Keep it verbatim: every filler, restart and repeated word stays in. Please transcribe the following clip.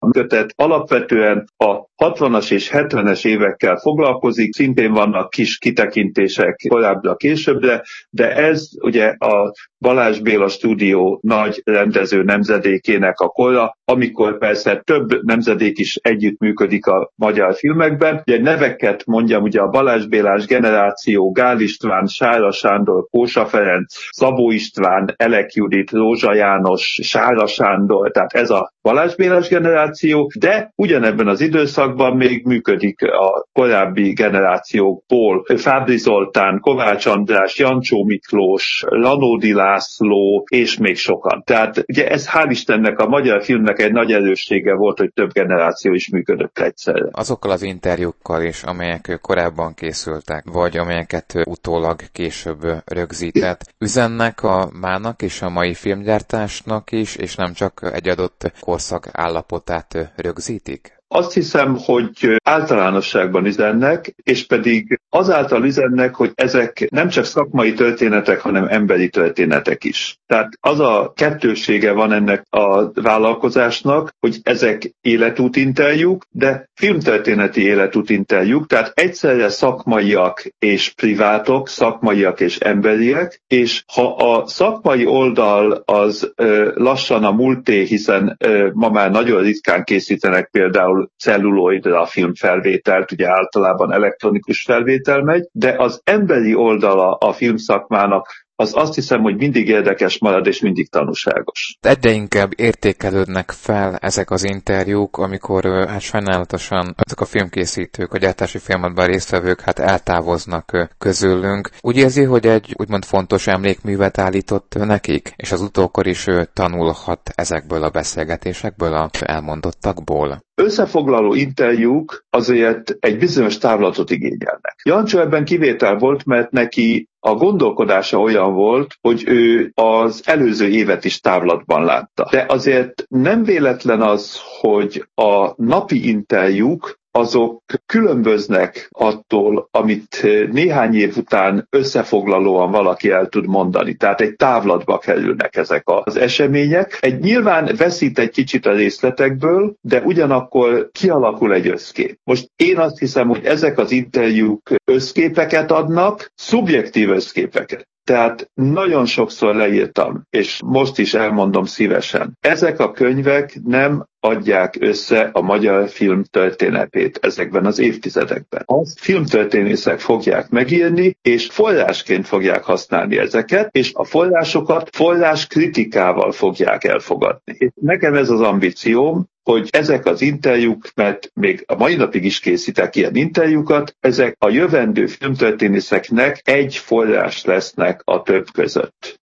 kötet alapvetően a hatvanas és hetvenes évekkel foglalkozik, szintén vannak kis kitekintések korábbra későbbre, de ez ugye a Balázs Béla stúdió nagy rendező nemzedékének a kora, amikor persze több nemzedék is együttműködik a magyar filmekben. Ugye neveket mondjam, ugye a Balázs Bélás generáció, Gál István, Sára Sándor, Kósa Ferenc, Szabó István, Elek Judit, Rózsa János, Sára Sándor, tehát ez a Balázs Bélás generáció, de ugyanebben az időszakban még működik a korábbi generációkból Fábry Zoltán, Kovács András, Jancsó Miklós, Lanódi László és még sokan. Tehát ugye ez hál' Istennek a magyar filmnek egy nagy erőssége volt, hogy több generáció is működött egyszerre. Azokkal az interjúkkal is, amelyek korábban készültek, vagy amelyeket utólag később rögzített, üzennek a mának és a mai filmgyártásnak is, és nem csak egy adott korszak állapotát rögzítik? Azt hiszem, hogy általánosságban üzennek, és pedig azáltal üzennek, hogy ezek nem csak szakmai történetek, hanem emberi történetek is. Tehát az a kettőssége van ennek a vállalkozásnak, hogy ezek életútinterjúk, de filmtörténeti életútinterjúk, tehát egyszerre szakmaiak és privátok, szakmaiak és emberiek, és ha a szakmai oldal az ö, lassan a múlté, hiszen ö, ma már nagyon ritkán készítenek például celluloidra a filmfelvételt, ugye általában elektronikus felvétel megy, de az emberi oldala a filmszakmának az azt hiszem, hogy mindig érdekes marad, és mindig tanúságos. Egyre inkább értékelődnek fel ezek az interjúk, amikor hát sajnálatosan azok a filmkészítők, a gyártási folyamatban résztvevők hát eltávoznak közülünk. Úgy érzi, hogy egy úgymond fontos emlékművet állított nekik, és az utókor is tanulhat ezekből a beszélgetésekből, a elmondottakból. Összefoglaló interjúk azért egy bizonyos távlatot igényelnek. Jancsó ebben kivétel volt, mert neki a gondolkodása olyan volt, hogy ő az előző évet is távlatban látta. De azért nem véletlen az, hogy a napi interjúk azok különböznek attól, amit néhány év után összefoglalóan valaki el tud mondani. Tehát egy távlatba kerülnek ezek az események. Egy nyilván veszít egy kicsit a részletekből, de ugyanakkor kialakul egy összkép. Most én azt hiszem, hogy ezek az interjúk összképeket adnak, szubjektív összképeket. Tehát nagyon sokszor leírtam, és most is elmondom szívesen. Ezek a könyvek nem adják össze a magyar film történetét ezekben az évtizedekben. Azt filmtörténészek fogják megírni, és forrásként fogják használni ezeket, és a forrásokat forrás kritikával fogják elfogadni. És nekem ez az ambícióm, hogy ezek az interjúk, mert még a mai napig is készítek ilyen interjúkat, ezek a jövendő filmtörténészeknek egy forrás lesznek a több között.